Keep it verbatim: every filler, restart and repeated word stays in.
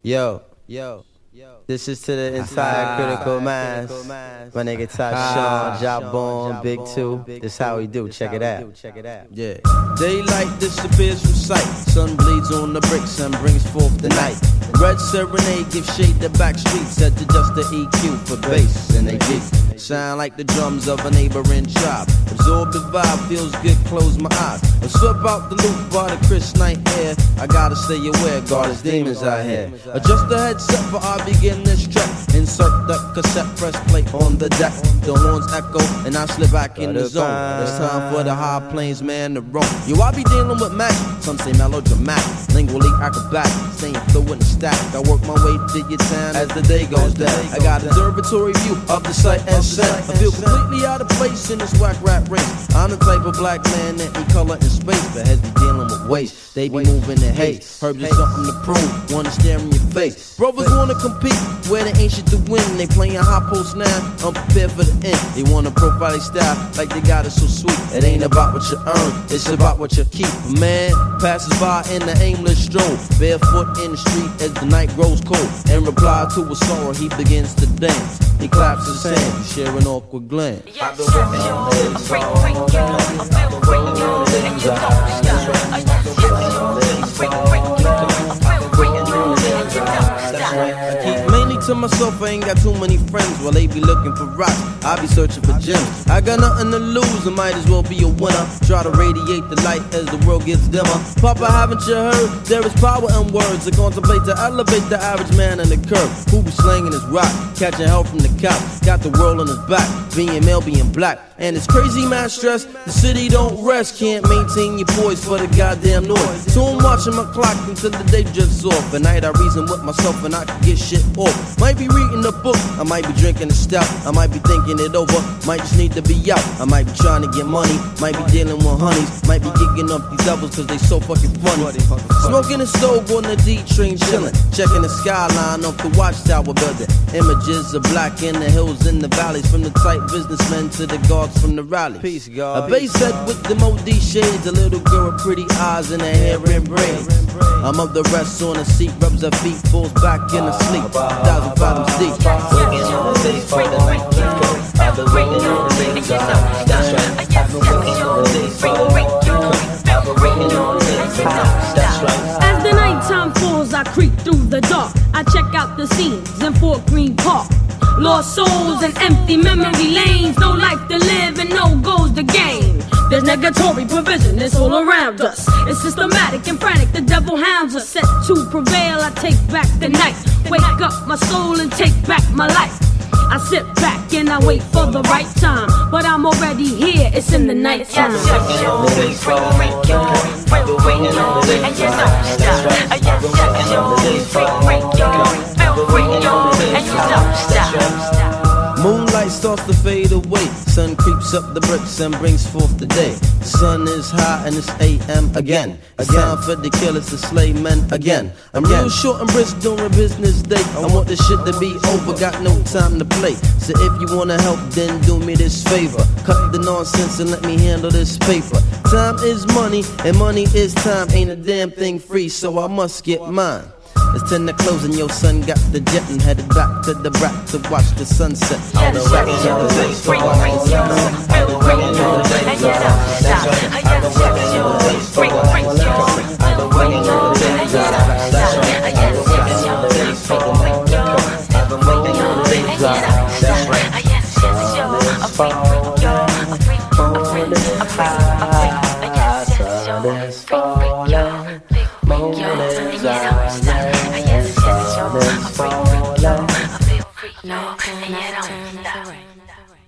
Yo, yo, yo. This is to the entire critical mass. My nigga Top Sean, Jabon, Big Two. This how we do. Check it out. Yeah. Daylight disappears from sight. Sun bleeds on the bricks and brings forth the night. Red serenade gives shade to back streets. Set to just the E Q for bass and they beat. Sound like the drums of a neighboring tribe. Absorb the vibe, feels good, close my eyes. I slip out the loop by the crisp night air. I gotta stay aware, God, there's demons out here. Adjust the headset for I begin this track. Insert the cassette, press play on the deck. The horns echo and I slip back in the zone. It's time for the high plains man to roam. Yo, I be dealing with magic, some say melodramatic, lingually acrobatic, staying fluid and static. I work my way to your town as the day goes down. I got an observatory view of the sight and sound. I feel completely out of place in this whack rap race. I'm the type of black man that ain't color in space, but has be dealing with waste. They be moving in haste. Herbs is something to prove, wanna stare in your face. Brothers wanna compete, where they ain't shit to win. They playing high post now, unprepared for the end. They wanna profile their style like they got it so sweet. It ain't about what you earn, it's about what you keep. Man passes by in the aimless stroll, barefoot in the street as the night grows cold. In reply to a sorrow, he begins to dance. He claps his hands, he share an awkward glance. I've been working on this song, I feel free, yo, and you don't stop. I just feel free, yo, I feel free, yo, and you don't stop. I keep mainly to myself, I ain't got too many friends. While they be looking for rocks, I be searching for gems. I got nothing to lose, I might as well be a winner. Try to radiate the light as the world gets dimmer. Papa, haven't you heard? There is power in words that contemplate to elevate the average man in the curve. Who be slanging his rock, catching hell from the couch, got the world on his back, being male, being black. And it's crazy mad stress, the city don't rest. Can't maintain your poise for the goddamn noise. So I'm watching my clock until the day drifts off. At night I reason with myself and I can get shit off. Might be reading a book, I might be drinking a stout, I might be thinking it over, might just need to be out. I might be trying to get money, might be dealing with honeys, might be gigging up these devils cause they so fucking funny. Smoking a stove on the D train chilling, checking the skyline of the watchtower building. Images of black in the hills and the valleys, from the tight businessmen to the guards from the rally. Peace, God. A bass head with the M O D shades, a little girl with pretty eyes and her hair in braids. I'm up the rest on the seat, rubs her feet, falls back in the sleep, thousand fathoms deep. Working on this for the night, I've been waiting on this, and you don't stop. I just feel free, yo, I've been waiting on this, and you don't stop. As the nighttime falls, I creep through the dark. I check out the scenes in Fort Greene Park. Lost souls and empty memory lanes. No life to live and no goals to gain. There's negatory provision, it's all around us. It's systematic and frantic, the devil hounds are set to prevail. I take back the night, wake up my soul and take back my life. I sit back and I wait for the right time, but I'm already here, it's in the night time. Yes, yes, yo, free, free, free, yo, feel free, yo, and you don't stop. Yes, yes, yo, free, free, yo, feel free, yo, and you don't stop. Moonlight starts to fade away, sun creeps up the bricks and brings forth the day. The sun is high and it's A M again. It's time for the killers to slay men again. I'm real short and brisk during business day. I want this shit to be over, got no time to play. So if you wanna help, then do me this favor. Cut the nonsense and let me handle this paper. Time is money and money is time. Ain't a damn thing free, so I must get mine. It's ten to close and your son got the jet and headed back to the rack to watch the sunset. Yes, yes, yo, free, free, yo, feel free, yo, and you don't stop. Yes, yes, yo, free, free, yo, feel free, yo, and you don't stop. Yes, yes, yo, free, free, yo, feel free, yo, and you don't stop. Yes, yes, yo, free, free, yo, free, free, free, free. Yes, yes, yo, free, free, yo, free, free, yo, and you don't stop. Yes, yes, yo, free, free, yo, feel free, yo, and you don't stop.